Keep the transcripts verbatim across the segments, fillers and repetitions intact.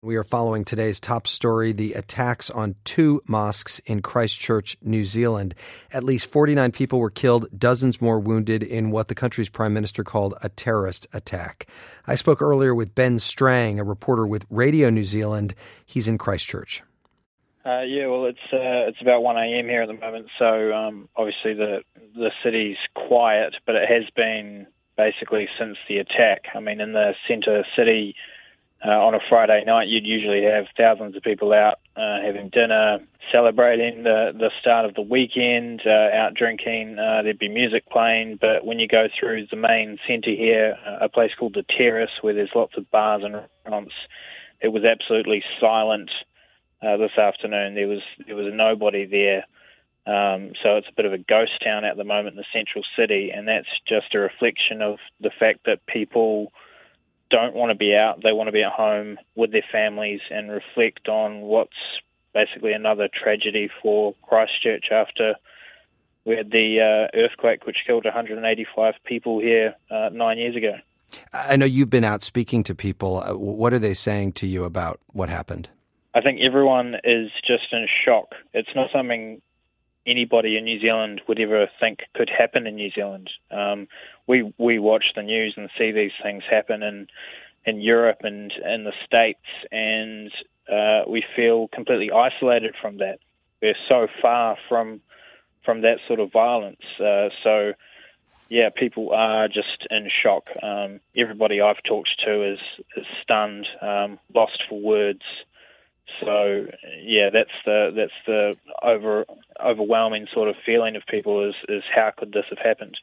We are following today's top story, the attacks on two mosques in Christchurch, New Zealand. At least forty-nine people were killed, dozens more wounded in what the country's prime minister called a terrorist attack. I spoke earlier with Ben Strang, a reporter with Radio New Zealand. He's in Christchurch. Uh, yeah, well, it's uh, it's about one a.m. here at the moment, so um, obviously the the city's quiet, but it has been basically since the attack. I mean, in the centre city, Uh, on a Friday night, you'd usually have thousands of people out uh, having dinner, celebrating the, the start of the weekend, uh, out drinking. Uh, there'd be music playing. But when you go through the main centre here, uh, a place called the Terrace, where there's lots of bars and restaurants, it was absolutely silent uh, this afternoon. There was there was nobody there. Um, so it's a bit of a ghost town at the moment in the central city, and that's just a reflection of the fact that people don't want to be out. They want to be at home with their families and reflect on what's basically another tragedy for Christchurch after we had the uh, earthquake which killed one hundred eighty-five people here uh, nine years ago. I know you've been out speaking to people. What are they saying to you about what happened? I think everyone is just in shock. It's not something anybody in New Zealand would ever think could happen in New Zealand. Um, we we watch the news and see these things happen in in Europe and in the States, and uh, we feel completely isolated from that. We're so far from from that sort of violence. Uh, so, yeah, people are just in shock. Um, everybody I've talked to is, is stunned, um, lost for words. So yeah, that's the that's the over overwhelming sort of feeling of people is is how could this have happened?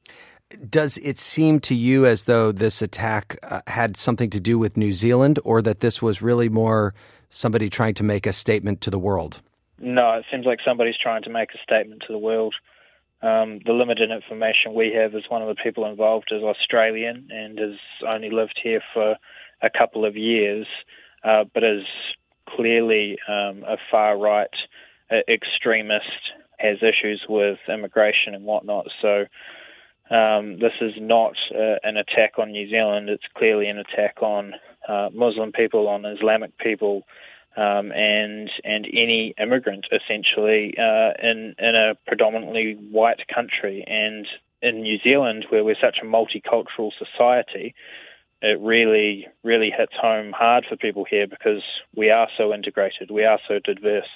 Does it seem to you as though this attack uh, had something to do with New Zealand, or that this was really more somebody trying to make a statement to the world? No, it seems like somebody's trying to make a statement to the world. Um, the limited information we have is one of the people involved is Australian and has only lived here for a couple of years, uh, but is clearly um, a far-right uh, extremist, has issues with immigration and whatnot. So um, this is not uh, an attack on New Zealand. It's clearly an attack on uh, Muslim people, on Islamic people, um, and and any immigrant, essentially, uh, in, in a predominantly white country. And in New Zealand, where we're such a multicultural society, it really, really hits home hard for people here because we are so integrated, we are so diverse.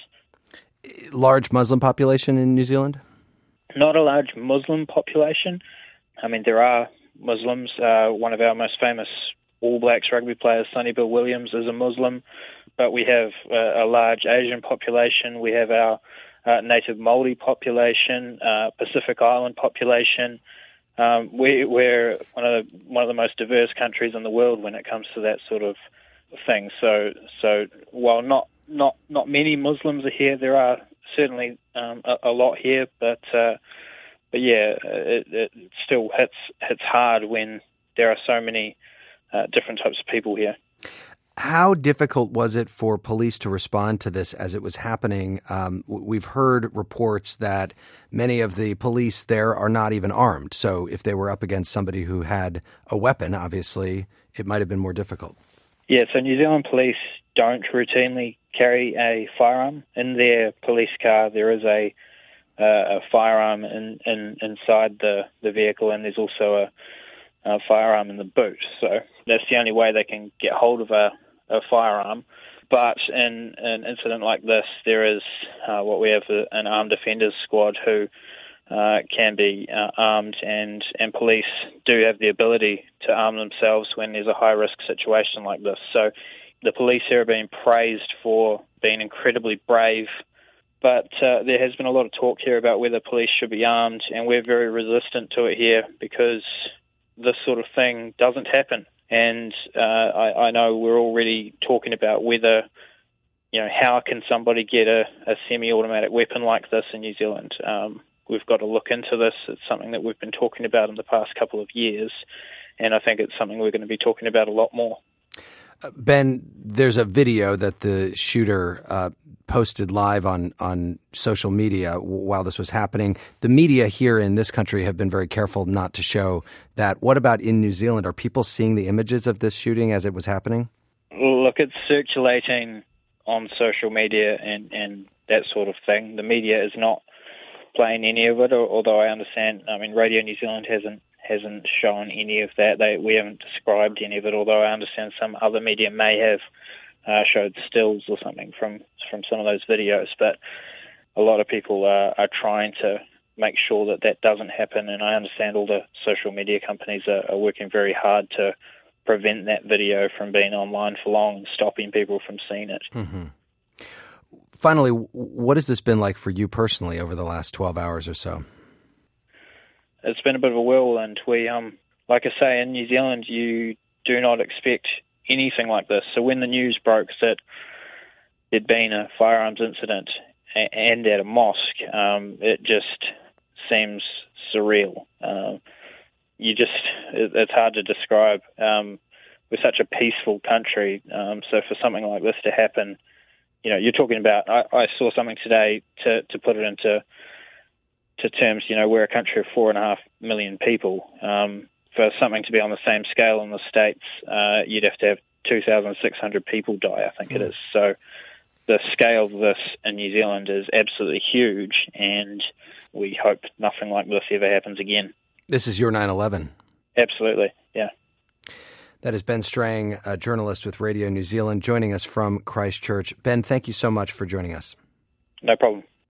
Large Muslim population in New Zealand? Not a large Muslim population. I mean, there are Muslims. Uh, one of our most famous All Blacks rugby players, Sonny Bill Williams, is a Muslim. But we have uh, a large Asian population. We have our uh, native Māori population, uh, Pacific Island population. Um, we, we're one of the one of the most diverse countries in the world when it comes to that sort of thing. So, so while not not, not many Muslims are here, there are certainly um, a, a lot here. But uh, but yeah, it, it still hits hits hard when there are so many uh, different types of people here. How difficult was it for police to respond to this as it was happening? Um, we've heard reports that many of the police there are not even armed. So if they were up against somebody who had a weapon, obviously, it might have been more difficult. Yeah, so New Zealand police don't routinely carry a firearm. In their police car, there is a uh, a firearm in, in, inside the, the vehicle, and there's also a Uh, firearm in the boot. So that's the only way they can get hold of a, a firearm. But in an incident like this, there is uh, what we have a, an armed defenders squad who uh, can be uh, armed, and, and police do have the ability to arm themselves when there's a high-risk situation like this. So the police here are being praised for being incredibly brave, but uh, there has been a lot of talk here about whether police should be armed, and we're very resistant to it here because this sort of thing doesn't happen. And uh, I, I know we're already talking about whether, you know, how can somebody get a, a semi-automatic weapon like this in New Zealand? Um, we've got to look into this. It's something that we've been talking about in the past couple of years, and I think it's something we're going to be talking about a lot more. Uh, Ben, there's a video that the shooter uh, posted live on, on social media while this was happening. The media here in this country have been very careful not to show that. What about in New Zealand? Are people seeing the images of this shooting as it was happening? Look, it's circulating on social media and, and that sort of thing. The media is not playing any of it, although I understand, I mean, Radio New Zealand hasn't hasn't shown any of that. They, we haven't described any of it, although I understand some other media may have uh, showed stills or something from, from some of those videos. But a lot of people are, are trying to make sure that that doesn't happen, and I understand all the social media companies are, are working very hard to prevent that video from being online for long and stopping people from seeing it. Mm-hmm. Finally, what has this been like for you personally over the last twelve hours or so? It's been a bit of a whirlwind. We, um, like I say, in New Zealand, you do not expect anything like this. So when the news broke that there'd been a firearms incident and at a mosque, um, it just seems surreal. Um, you just, it, it's hard to describe. Um, we're such a peaceful country, um, so for something like this to happen, you know, you're talking about, I, I saw something today to, to put it into to terms, you know, we're a country of four and a half million people. Um, for something to be on the same scale in the States, uh, you'd have to have two thousand six hundred people die, I think mm. it is. So the scale of this in New Zealand is absolutely huge, and we hope nothing like this ever happens again. This is your nine eleven. Absolutely, yeah. That is Ben Strang, a journalist with Radio New Zealand, joining us from Christchurch. Ben, thank you so much for joining us. No problem.